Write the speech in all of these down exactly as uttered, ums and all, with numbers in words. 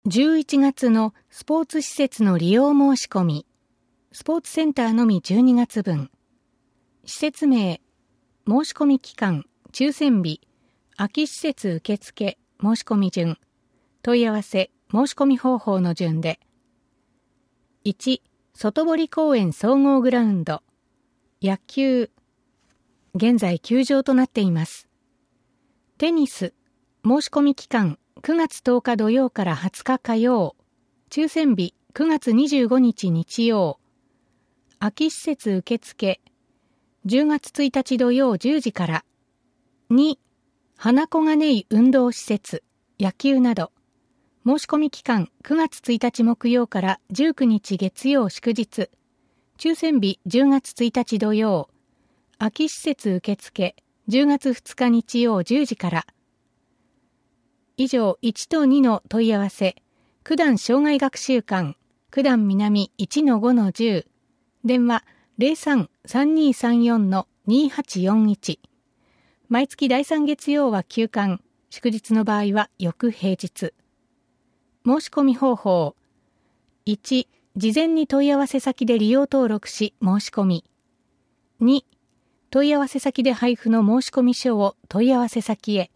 じゅういちがつのスポーツ施設の利用申し込み、スポーツセンターのみじゅうにがつぶん、施設名、申し込み期間、抽選日、空き施設受付、申し込み順、問い合わせ、申し込み方法の順で、いち、外堀公園総合グラウンド、野球、現在休場となっています。テニス、申し込み期間、くがつとおか土曜からはつか火曜、抽選日くがつにじゅうごにち日曜、空き施設受付、じゅうがつついたち土曜じゅうじから、に、花小金井運動施設、野球など、申し込み期間くがつついたち木曜からじゅうくにち月曜祝日、抽選日じゅうがつついたち土曜、空き施設受付、じゅうがつふつか日曜じゅうじから、以上いちとにの問い合わせ、九段障害学習館、九段南 いちのごのじゅう、電話 ゼロさん さんにーさんよん にーはちよんいち、毎月だいさん月曜は休館、祝日の場合は翌平日。申し込み方法、いち、事前に問い合わせ先で利用登録し申し込み、に、問い合わせ先で配布の申し込み書を問い合わせ先へ、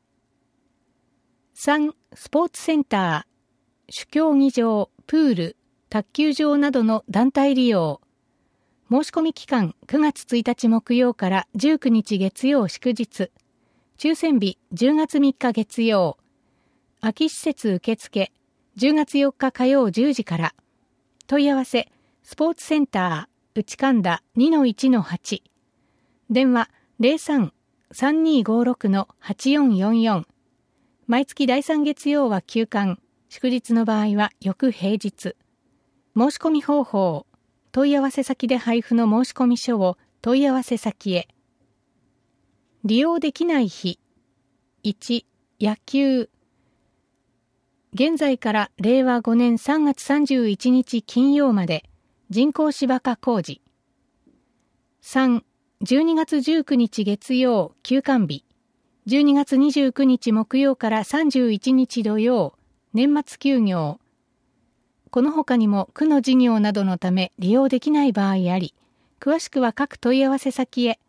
さん、スポーツセンター、主競技場、プール、卓球場などの団体利用。申し込み期間くがつついたち木曜からじゅうくにち月曜祝日。抽選日じゅうがつみっか月曜。空き施設受付じゅうがつよっか火曜じゅうじから。問い合わせ、スポーツセンター、内神田 にのいちのはち。電話 ゼロさん さんにーごろく はちよんよんよん。毎月だいさん月曜は休館、祝日の場合は翌平日。申し込み方法、問い合わせ先で配布の申し込み書を問い合わせ先へ。利用できない日、いち、野球。現在かられいわごねんさんがつさんじゅういちにち金曜まで人工芝化工事。さん、じゅうにがつじゅうくにち月曜休館日。じゅうにがつにじゅうくにち木曜からさんじゅういちにち土曜、年末休業。この他にも区の事業などのため利用できない場合あり、詳しくは各問い合わせ先へ。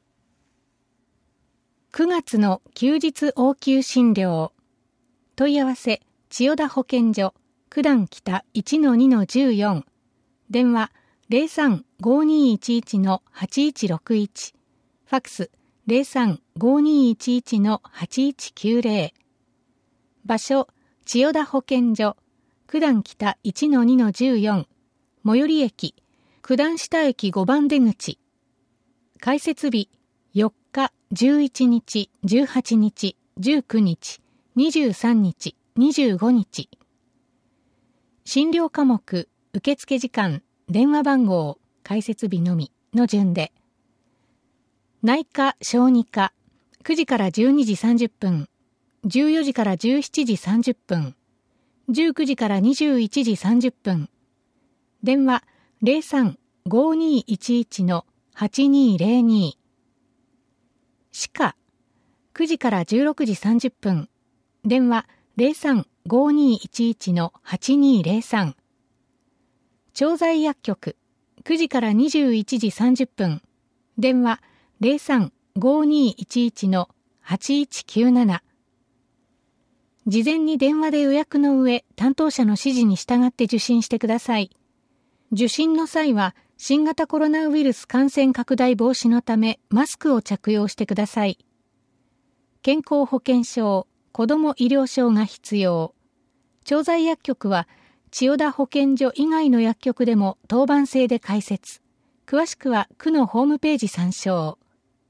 くがつの休日応急診療。問い合わせ、千代田保健所、九段北 いちのにのじゅうよん。電話 ゼロさん ごにーいちいち はちいちろくいち。ファックスゼロさん ごにーいちいち はちいちきゅうゼロ。場所、千代田保健所、九段北 いちのにのじゅうよん。最寄り駅、九段下駅ごばん出口。開設日、よっか、じゅういちにち、じゅうはちにち、じゅうくにち、にじゅうさんにち、にじゅうごにち。診療科目、受付時間、電話番号、開設日のみの順で。内科・小児科、くじからじゅうにじさんじゅっぷん、じゅうよじからじゅうしちじさんじゅっぷん、じゅうくじからにじゅういちじさんじゅっぷん。電話 ゼロさん ごにーいちいち はちにーゼロに。歯科、くじからじゅうろくじさんじゅっぷん、電話ゼロさん ごにーいちいち はちにーゼロさん。調剤薬局、くじからにじゅういちじさんじゅっぷん、電話ゼロさん ごにーいちいち はちいちきゅうなな。事前に電話で予約の上、担当者の指示に従って受診してください。受診の際は、新型コロナウイルス感染拡大防止のため、マスクを着用してください。健康保険証、子ども医療証が必要。調剤薬局は、千代田保健所以外の薬局でも当番制で開設。詳しくは区のホームページ参照。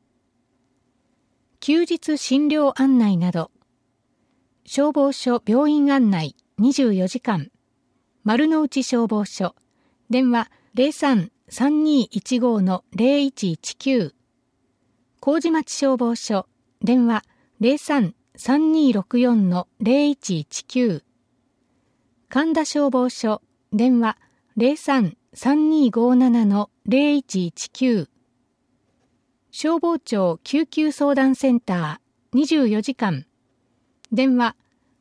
休日診療案内など、消防署病院案内にじゅうよじかん、丸の内消防署、電話 ゼロさん さんにーいちご ゼロいちいちきゅう、麹町消防署、電話 ゼロさん さんにーろくよん ゼロいちいちきゅう、神田消防署、電話 ゼロさん さんにーごなな ゼロいちいちきゅう、消防庁救急相談センターにじゅうよじかん、電話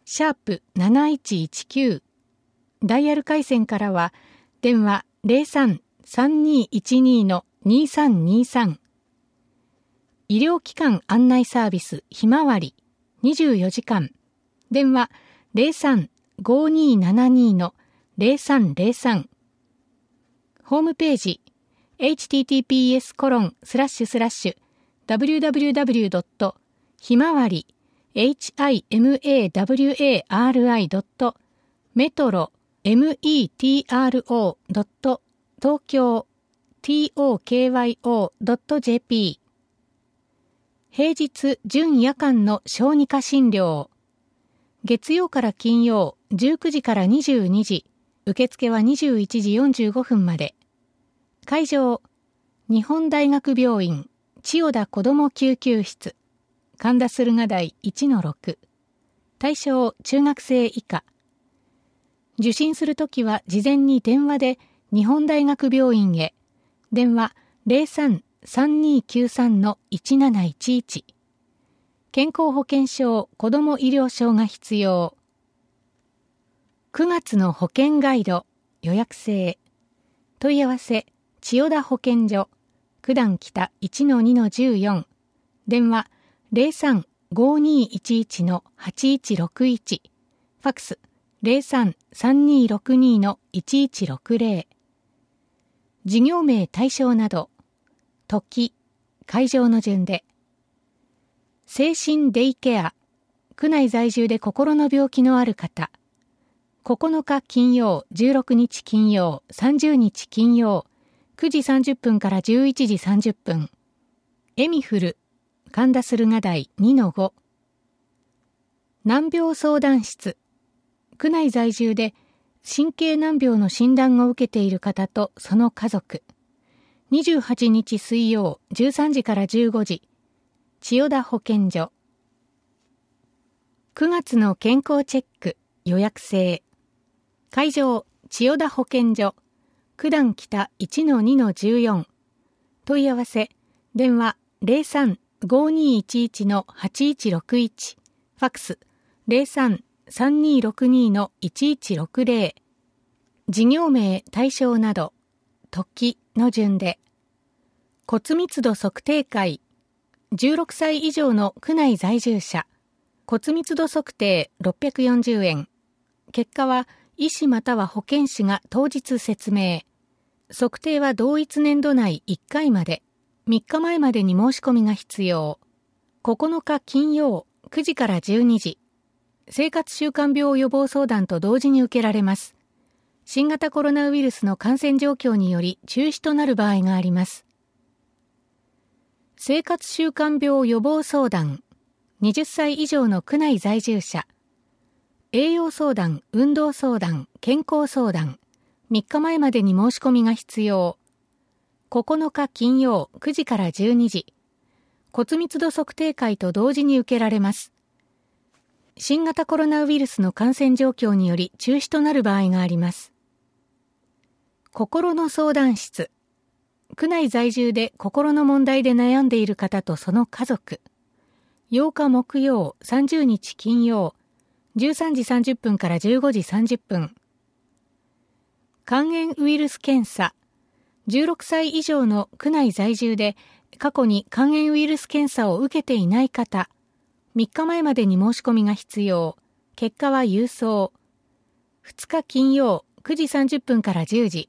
シャープなないちいちきゅう、ダイヤル回線からは電話 ゼロさん さんにいちに にさんにさん、医療機関案内サービスひまわりにじゅうよじかん、電話 ゼロさん ごにーななに ゼロさんゼロさん、ホームページ エイチティーティーピーエスコロンスラッシュスラッシュダブリューダブリューダブリュードットひまわり エイチアイエムエーダブリューエーアールアイ ドットメトロ エムイーティーアールオー ドット東京 トクヨ ドットジェーピー、平日準夜間の小児科診療、月曜から金曜じゅうくじからにじゅうにじ、受付はにじゅういちじよんじゅうごふんまで。会場、日本大学病院千代田子ども救急室、神田駿河台 いちのろく、対象中学生以下。受診するときは事前に電話で日本大学病院へ、電話 ゼロさん さんにーきゅうさん いちなないちいち、健康保険証子ども医療証が必要。くがつの保険ガイド予約制、問い合わせ千代田保健所九段北 いちのにのじゅうよん、電話 ゼロさん ごにーいちいち はちいちろくいち、ファックス ゼロさん さんにーろくにー いちいちろくぜろ、事業名対象など時会場の順で。精神デイケア、区内在住で心の病気のある方、ここのか金曜、じゅうろくにち金曜、さんじゅうにち金曜、くじさんじゅっぷんからじゅういちじさんじゅっぷん、エミフル、神田駿河台 にのご、難病相談室、区内在住で神経難病の診断を受けている方とその家族、にじゅうはちにち水曜、じゅうさんじからじゅうごじ、千代田保健所。くがつの健康チェック予約制、会場千代田保健所九段北 いちのにのじゅうよん、問い合わせ電話 ゼロさん ごにーいちいち はちいちろくいち、ファックス ゼロさん さんにーろくにー いちいちろくぜろ、事業名対象など時の順で。骨密度測定会、じゅうろくさい以上の区内在住者、骨密度測定ろっぴゃくよんじゅうえん、結果は医師または保健師が当日説明。測定は同一年度内いっかいまで、みっかまえまでに申し込みが必要。ここのか金曜くじからじゅうにじ、生活習慣病予防相談と同時に受けられます。新型コロナウイルスの感染状況により中止となる場合があります。生活習慣病予防相談、はたち以上の区内在住者、栄養相談、運動相談、健康相談、みっかまえまでに申し込みが必要。ここのか金曜くじからじゅうにじ、骨密度測定会と同時に受けられます。新型コロナウイルスの感染状況により中止となる場合があります。心の相談室、区内在住で心の問題で悩んでいる方とその家族、ようか木曜、さんじゅうにち金曜、じゅうさんじさんじゅっぷんからじゅうごじさんじゅっぷん。肝炎ウイルス検査、じゅうろくさい以上の区内在住で過去に肝炎ウイルス検査を受けていない方、みっかまえまでに申し込みが必要。結果は郵送。ふつか金曜くじさんじゅっぷんからじゅうじ。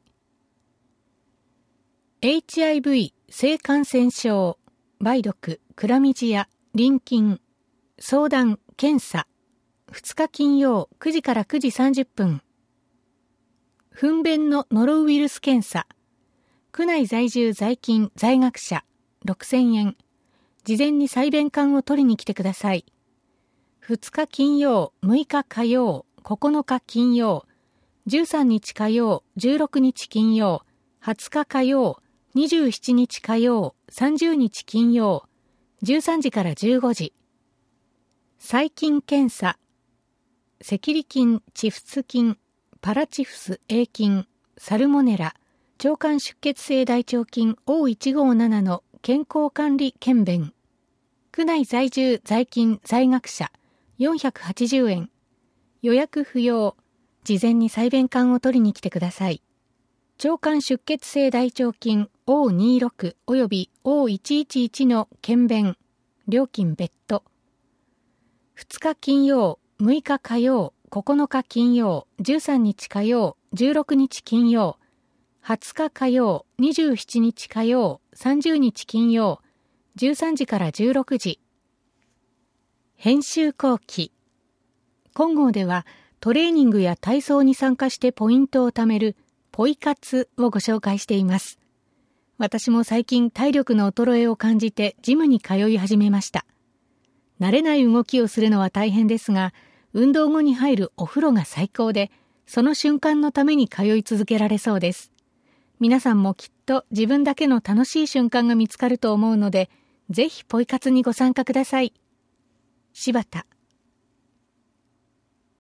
エイチアイブイ 性感染症、梅毒、クラミジア、淋菌、相談、検査。ふつか金曜くじからくじさんじゅっぷん。糞便のノロウイルス検査。区内在住在勤在学者ろくせんえん。事前に採便管を取りに来てください。ふつか金曜、むいか火曜、ここのか金曜、じゅうさんにち火曜、じゅうろくにち金曜、はつか火曜、にじゅうしちにち火曜、さんじゅうにち金曜、じゅうさんじからじゅうごじ。細菌検査。赤痢菌、チフス菌、パラチフス A 菌、サルモネラ、腸管出血性大腸菌 オーいちごーなな の健康管理検便。区内在住在勤在学者よんひゃくはちじゅうえん。 予約不要。事前に細便管を取りに来てください。腸管出血性大腸菌 オーにじゅうろく および オーいちいちいち の検便。料金別途。ふつか金曜、むいか火曜、ここのか金曜、じゅうさんにち火曜、じゅうろくにち金曜、はつか火曜、にじゅうしちにち火曜、さんじゅうにち金曜、じゅうさんじからじゅうろくじ。編集後期。金剛ではトレーニングや体操に参加してポイントを貯めるポイ活をご紹介しています。私も最近体力の衰えを感じてジムに通い始めました。慣れない動きをするのは大変ですが、運動後に入るお風呂が最高で、その瞬間のために通い続けられそうです。皆さんもきっと自分だけの楽しい瞬間が見つかると思うので、ぜひポイ活にご参加ください。柴田